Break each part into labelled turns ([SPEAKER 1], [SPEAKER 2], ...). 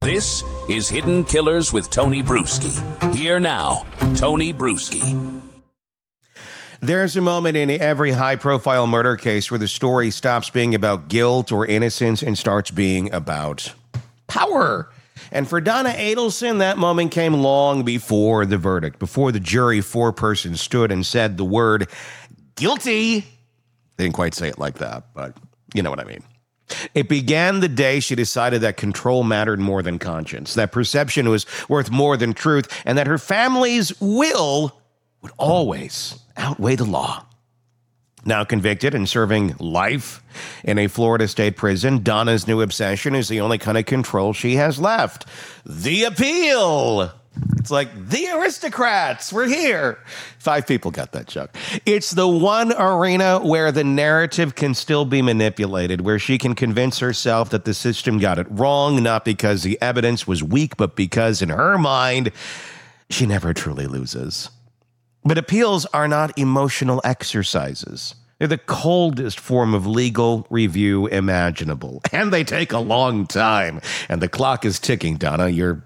[SPEAKER 1] This is Hidden Killers with Tony Bruschi. Here now, Tony Bruschi.
[SPEAKER 2] There's a moment in every high-profile murder case where the story stops being about guilt or innocence and starts being about power. And for Donna Adelson, that moment came long before the verdict, before the jury foreperson stood and said the word guilty. They didn't quite say it like that, but you know what I mean. It began the day she decided that control mattered more than conscience, that perception was worth more than truth, and that her family's will would always outweigh the law. Now convicted and serving life in a Florida state prison, Donna's new obsession is the only kind of control she has left. The appeal. It's like, the aristocrats, we're here. 5 people got that joke. It's the one arena where the narrative can still be manipulated, where she can convince herself that the system got it wrong, not because the evidence was weak, but because in her mind, she never truly loses. But appeals are not emotional exercises. They're the coldest form of legal review imaginable. And they take a long time. And the clock is ticking, Donna. You're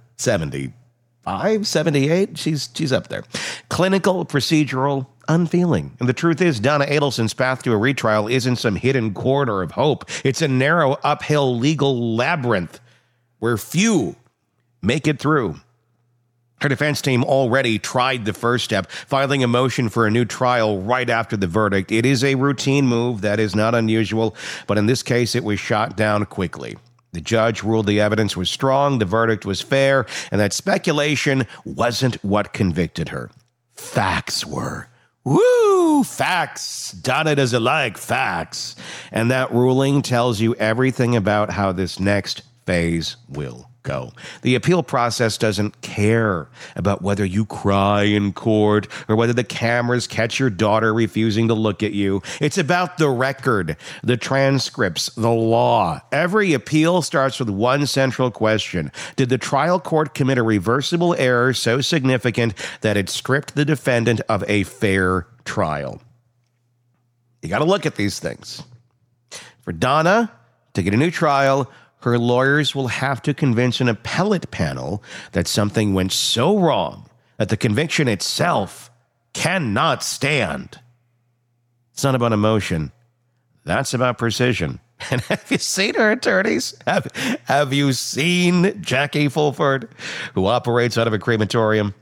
[SPEAKER 2] 75, 78? She's up there. Clinical, procedural, unfeeling. And the truth is, Donna Adelson's path to a retrial isn't some hidden corridor of hope. It's a narrow, uphill legal labyrinth where few make it through. Her defense team already tried the first step, filing a motion for a new trial right after the verdict. It is a routine move that is not unusual, but in this case, it was shot down quickly. The judge ruled the evidence was strong, the verdict was fair, and that speculation wasn't what convicted her. Facts were. Woo! Facts. Donna doesn't like facts. And that ruling tells you everything about how this next phase will go. The appeal process doesn't care about whether you cry in court or whether the cameras catch your daughter refusing to look at you. It's about the record, the transcripts, the law. Every appeal starts with one central question. Did the trial court commit a reversible error so significant that it stripped the defendant of a fair trial? You got to look at these things. For Donna to get a new trial, her lawyers will have to convince an appellate panel that something went so wrong that the conviction itself cannot stand. It's not about emotion. That's about precision. And have you seen her attorneys? Have you seen Jackie Fulford, who operates out of a crematorium?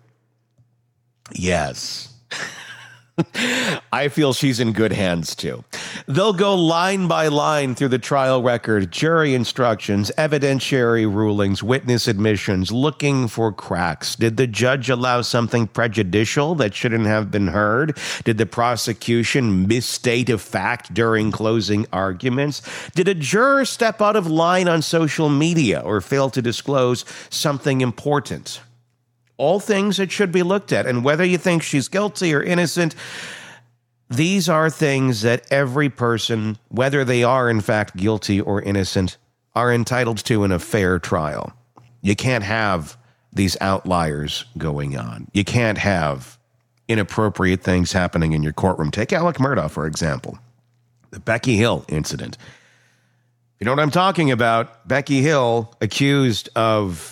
[SPEAKER 2] Yes. I feel she's in good hands, too. They'll go line by line through the trial record, jury instructions, evidentiary rulings, witness admissions, looking for cracks. Did the judge allow something prejudicial that shouldn't have been heard? Did the prosecution misstate a fact during closing arguments? Did a juror step out of line on social media or fail to disclose something important? All things that should be looked at. And whether you think she's guilty or innocent, these are things that every person, whether they are in fact guilty or innocent, are entitled to in a fair trial. You can't have these outliers going on. You can't have inappropriate things happening in your courtroom. Take Alec Murdaugh, for example. The Becky Hill incident. You know what I'm talking about? Becky Hill accused of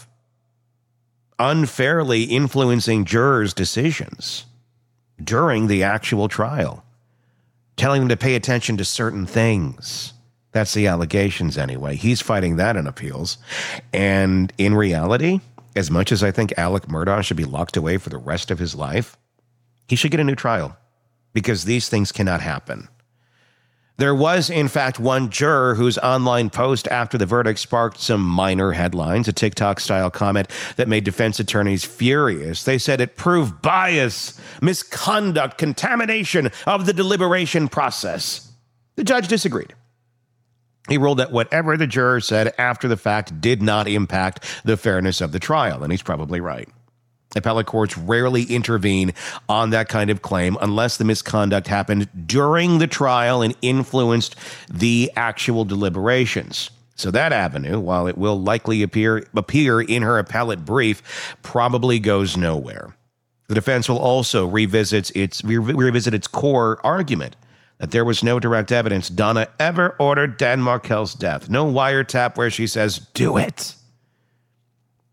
[SPEAKER 2] unfairly influencing jurors' decisions during the actual trial, telling them to pay attention to certain things. That's the allegations anyway. He's fighting that in appeals. And in reality, as much as I think Alec Murdaugh should be locked away for the rest of his life, he should get a new trial because these things cannot happen. There was, in fact, one juror whose online post after the verdict sparked some minor headlines, a TikTok-style comment that made defense attorneys furious. They said it proved bias, misconduct, contamination of the deliberation process. The judge disagreed. He ruled that whatever the juror said after the fact did not impact the fairness of the trial, and he's probably right. Appellate courts rarely intervene on that kind of claim unless the misconduct happened during the trial and influenced the actual deliberations. So that avenue, while it will likely appear in her appellate brief, probably goes nowhere. The defense will also revisit its core argument that there was no direct evidence Donna ever ordered Dan Markel's death. No wiretap where she says, do it.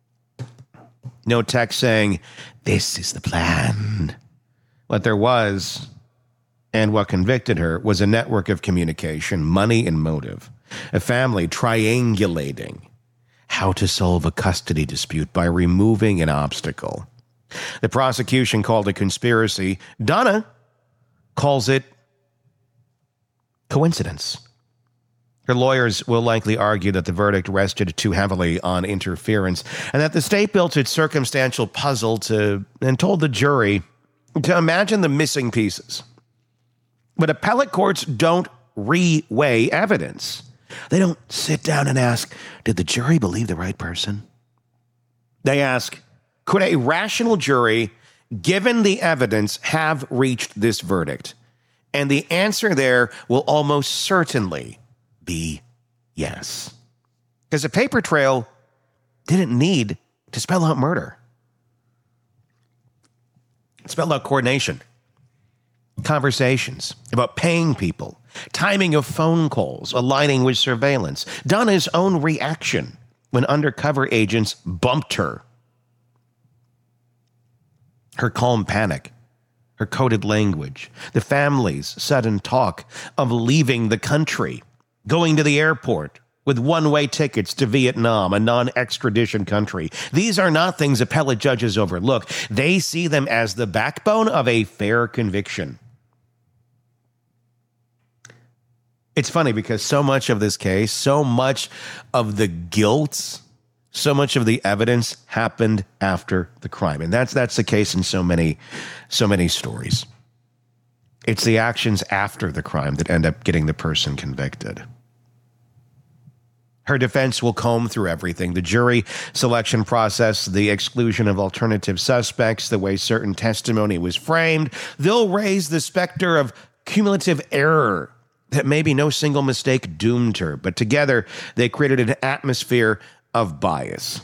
[SPEAKER 2] No text saying, "This is the plan." What there was, and what convicted her, was a network of communication, money, and motive. A family triangulating how to solve a custody dispute by removing an obstacle. The prosecution called it conspiracy. Donna calls it coincidence. Her lawyers will likely argue that the verdict rested too heavily on interference and that the state built its circumstantial puzzle and told the jury to imagine the missing pieces. But appellate courts don't reweigh evidence. They don't sit down and ask, did the jury believe the right person? They ask, could a rational jury, given the evidence, have reached this verdict? And the answer there will almost certainly be yes. Because a paper trail didn't need to spell out murder. It spelled out coordination, conversations about paying people, timing of phone calls, aligning with surveillance, Donna's own reaction when undercover agents bumped her. Her calm panic, her coded language, the family's sudden talk of leaving the country, going to the airport with one-way tickets to Vietnam, a non-extradition country. These are not things appellate judges overlook. They see them as the backbone of a fair conviction. It's funny because so much of this case, so much of the guilt, so much of the evidence happened after the crime. And that's the case in so many stories. It's the actions after the crime that end up getting the person convicted. Her defense will comb through everything: the jury selection process, the exclusion of alternative suspects, the way certain testimony was framed. They'll raise the specter of cumulative error, that maybe no single mistake doomed her, but together they created an atmosphere of bias.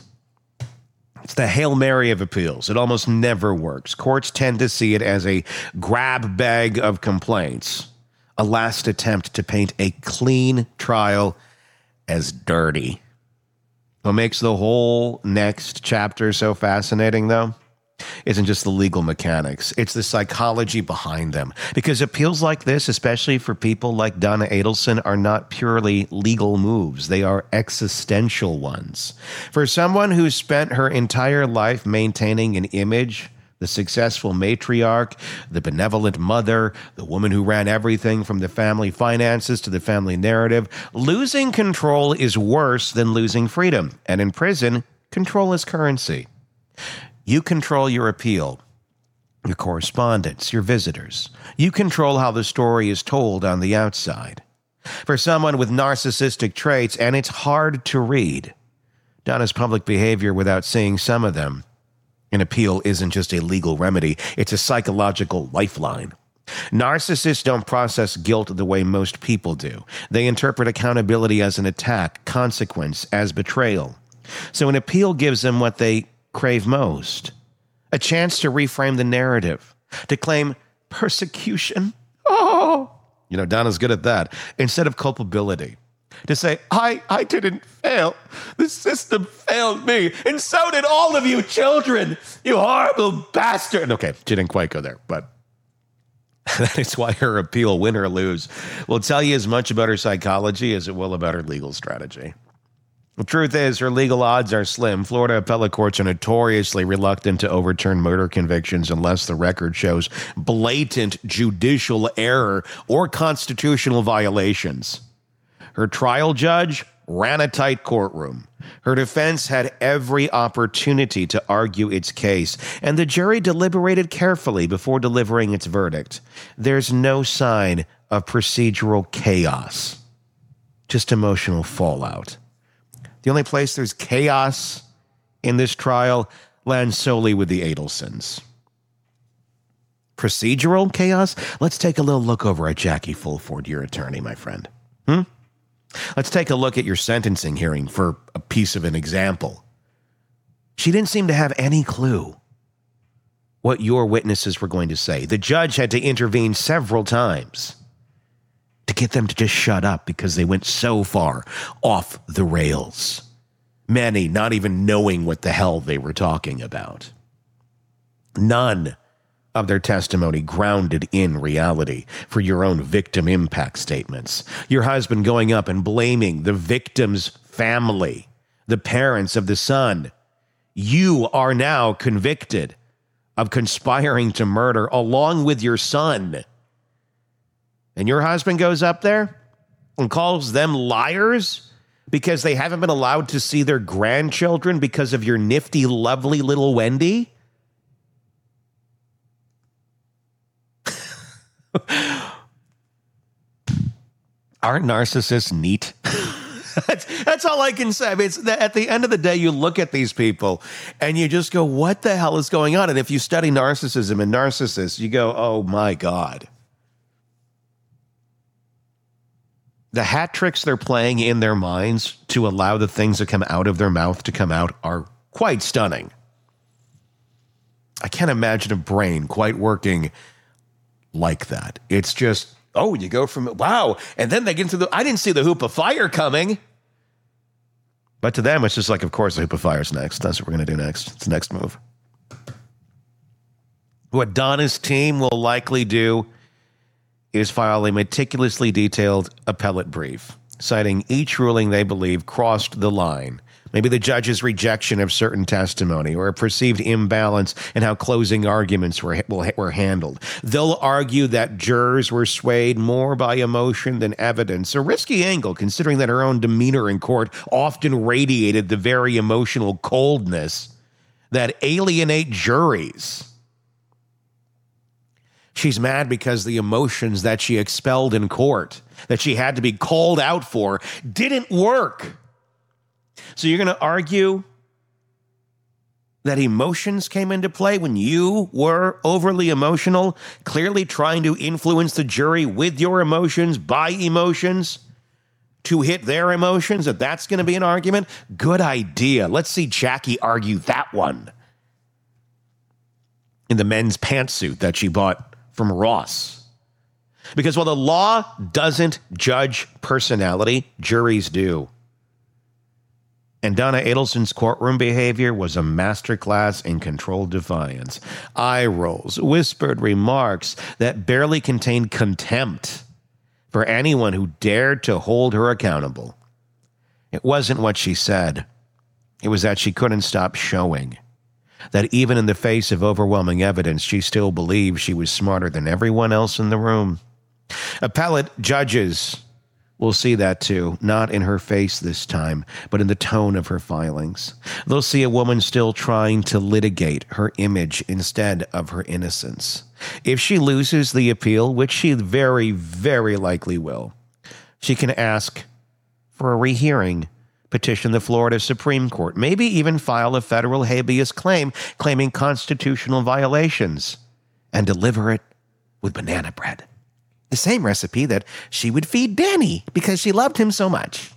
[SPEAKER 2] It's the Hail Mary of appeals. It almost never works. Courts tend to see it as a grab bag of complaints, a last attempt to paint a clean trial as dirty. What makes the whole next chapter so fascinating, though, isn't just the legal mechanics. It's the psychology behind them. Because appeals like this, especially for people like Donna Adelson, are not purely legal moves. They are existential ones. For someone who's spent her entire life maintaining an image, the successful matriarch, the benevolent mother, the woman who ran everything from the family finances to the family narrative, losing control is worse than losing freedom. And in prison, control is currency. You control your appeal, your correspondence, your visitors. You control how the story is told on the outside. For someone with narcissistic traits, and it's hard to read, Donna's public behavior without seeing some of them, an appeal isn't just a legal remedy, it's a psychological lifeline. Narcissists don't process guilt the way most people do. They interpret accountability as an attack, consequence as betrayal. So an appeal gives them what they crave most: a chance to reframe the narrative, to claim persecution. Oh, Donna's good at that. Instead of culpability. To say, I didn't fail. The system failed me. And so did all of you children. You horrible bastard. Okay, she didn't quite go there, but that is why her appeal, win or lose, will tell you as much about her psychology as it will about her legal strategy. The truth is, her legal odds are slim. Florida appellate courts are notoriously reluctant to overturn murder convictions unless the record shows blatant judicial error or constitutional violations. Her trial judge ran a tight courtroom. Her defense had every opportunity to argue its case, and the jury deliberated carefully before delivering its verdict. There's no sign of procedural chaos, just emotional fallout. The only place there's chaos in this trial lands solely with the Adelsons. Procedural chaos? Let's take a little look over at Jackie Fulford, your attorney, my friend. Let's take a look at your sentencing hearing for a piece of an example. She didn't seem to have any clue what your witnesses were going to say. The judge had to intervene several times to get them to just shut up because they went so far off the rails. Many not even knowing what the hell they were talking about. None of their testimony grounded in reality for your own victim impact statements. Your husband going up and blaming the victim's family, the parents of the son. You are now convicted of conspiring to murder along with your son. And your husband goes up there and calls them liars because they haven't been allowed to see their grandchildren because of your nifty, lovely little Wendy? Aren't narcissists neat? That's all I can say. I mean, at the end of the day, you look at these people and you just go, what the hell is going on? And if you study narcissism and narcissists, you go, oh my God. The hat tricks they're playing in their minds to allow the things that come out of their mouth to come out are quite stunning. I can't imagine a brain quite working like that. It's just, oh, you go from, wow, and then they get into I didn't see the hoop of fire coming. But to them, it's just like, of course, the hoop of fire's next. That's what we're going to do next. It's the next move. What Donna's team will likely do is file a meticulously detailed appellate brief, citing each ruling they believe crossed the line. Maybe the judge's rejection of certain testimony or a perceived imbalance in how closing arguments were handled. They'll argue that jurors were swayed more by emotion than evidence, a risky angle considering that her own demeanor in court often radiated the very emotional coldness that alienate juries. She's mad because the emotions that she expelled in court, that she had to be called out for, didn't work. So you're going to argue that emotions came into play when you were overly emotional, clearly trying to influence the jury with your emotions, by emotions, to hit their emotions, that that's going to be an argument? Good idea. Let's see Jackie argue that one in the men's pantsuit that she bought from Ross. Because while the law doesn't judge personality, juries do. And Donna Adelson's courtroom behavior was a masterclass in controlled defiance. Eye rolls, whispered remarks that barely contained contempt for anyone who dared to hold her accountable. It wasn't what she said. It was that she couldn't stop showing that even in the face of overwhelming evidence, she still believed she was smarter than everyone else in the room. Appellate judges will see that too, not in her face this time, but in the tone of her filings. They'll see a woman still trying to litigate her image instead of her innocence. If she loses the appeal, which she very, very likely will, she can ask for a rehearing, petition the Florida Supreme Court, maybe even file a federal habeas claim claiming constitutional violations, and deliver it with banana bread. The same recipe that she would feed Danny because she loved him so much.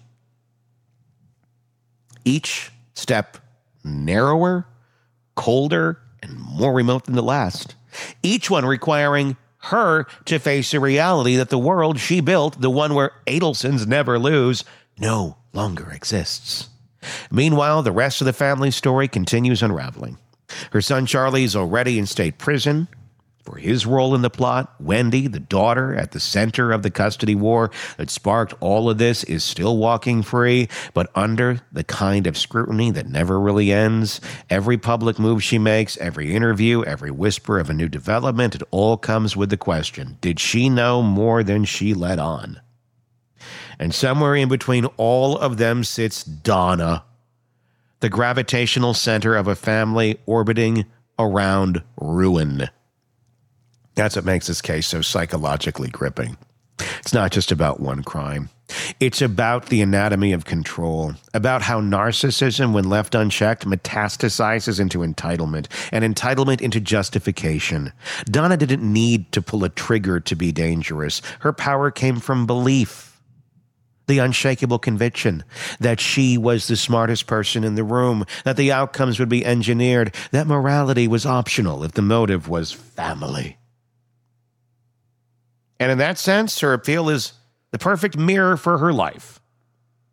[SPEAKER 2] Each step narrower, colder, and more remote than the last. Each one requiring her to face a reality that the world she built, the one where Adelsons never lose, no longer exists. Meanwhile, the rest of the family story continues unraveling. Her son Charlie is already in state prison for his role in the plot. Wendy, the daughter at the center of the custody war that sparked all of this, is still walking free, but under the kind of scrutiny that never really ends. Every public move she makes, every interview, every whisper of a new development, it all comes with the question, did she know more than she let on? And somewhere in between all of them sits Donna, the gravitational center of a family orbiting around ruin. That's what makes this case so psychologically gripping. It's not just about one crime. It's about the anatomy of control, about how narcissism, when left unchecked, metastasizes into entitlement, and entitlement into justification. Donna didn't need to pull a trigger to be dangerous. Her power came from belief, the unshakable conviction that she was the smartest person in the room, that the outcomes would be engineered, that morality was optional if the motive was family. And in that sense, her appeal is the perfect mirror for her life.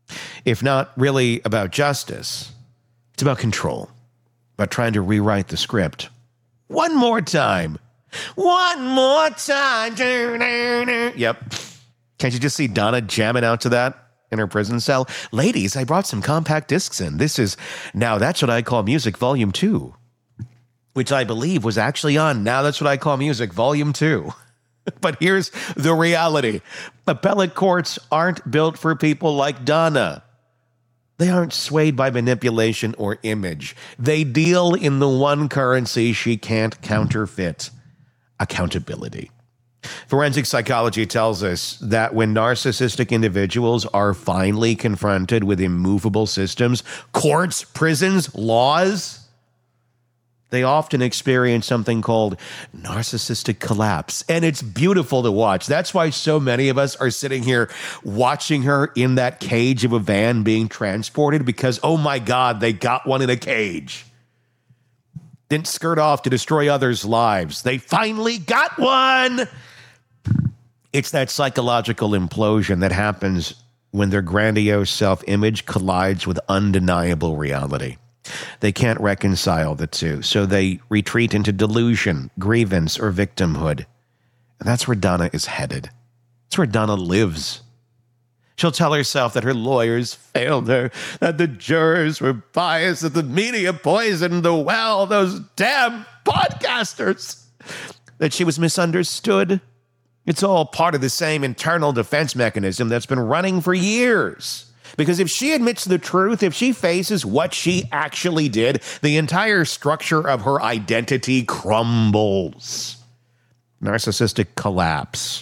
[SPEAKER 2] If not really about justice, it's about control, about trying to rewrite the script. One more time. One more time. Yep. Can't you just see Donna jamming out to that in her prison cell? Ladies, I brought some compact discs in. This is Now That's What I Call Music Volume 2, which I believe was actually on Now That's What I Call Music Volume 2. But here's the reality. Appellate courts aren't built for people like Donna. They aren't swayed by manipulation or image. They deal in the one currency she can't counterfeit: accountability. Forensic psychology tells us that when narcissistic individuals are finally confronted with immovable systems, courts, prisons, laws, they often experience something called narcissistic collapse. And it's beautiful to watch. That's why so many of us are sitting here watching her in that cage of a van being transported, because, oh my God, they got one in a cage. Didn't skirt off to destroy others' lives. They finally got one. It's that psychological implosion that happens when their grandiose self-image collides with undeniable reality. They can't reconcile the two, so they retreat into delusion, grievance, or victimhood. And that's where Donna is headed. That's where Donna lives. She'll tell herself that her lawyers failed her, that the jurors were biased, that the media poisoned the well, those damn podcasters, that she was misunderstood. It's all part of the same internal defense mechanism that's been running for years. Because if she admits the truth, if she faces what she actually did, the entire structure of her identity crumbles. Narcissistic collapse.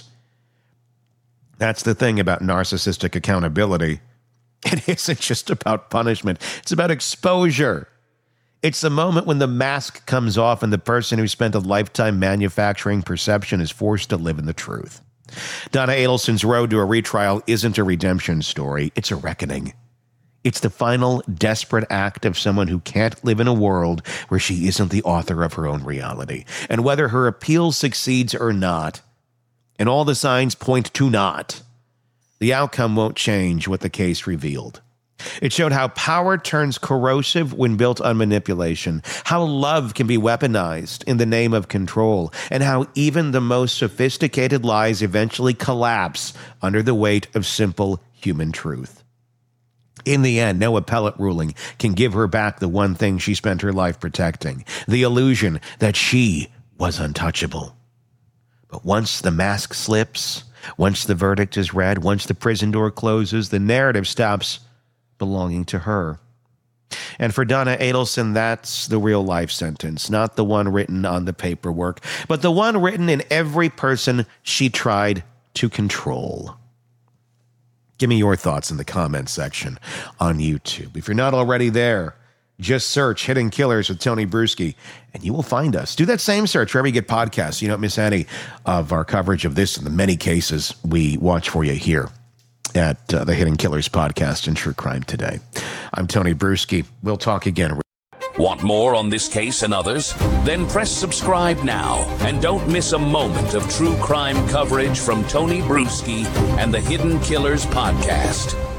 [SPEAKER 2] That's the thing about narcissistic accountability. It isn't just about punishment. It's about exposure. It's the moment when the mask comes off and the person who spent a lifetime manufacturing perception is forced to live in the truth. Donna Adelson's road to a retrial isn't a redemption story. It's a reckoning. It's the final desperate act of someone who can't live in a world where she isn't the author of her own reality. And whether her appeal succeeds or not, and all the signs point to not, the outcome won't change what the case revealed. It showed how power turns corrosive when built on manipulation, how love can be weaponized in the name of control, and how even the most sophisticated lies eventually collapse under the weight of simple human truth. In the end, no appellate ruling can give her back the one thing she spent her life protecting, the illusion that she was untouchable. But once the mask slips, once the verdict is read, once the prison door closes, the narrative stops belonging to her. And for Donna Adelson, that's the real life sentence, not the one written on the paperwork, but the one written in every person she tried to control. Give me your thoughts in the comments section on YouTube. If you're not already there, just search Hidden Killers with Tony Bruschi, and you will find us. Do that same search wherever you get podcasts. You don't miss any of our coverage of this and the many cases we watch for you here at the Hidden Killers podcast and True Crime Today. I'm Tony Bruschi. We'll talk again.
[SPEAKER 1] Want more on this case and others? Then press subscribe now and don't miss a moment of true crime coverage from Tony Bruschi and the Hidden Killers podcast.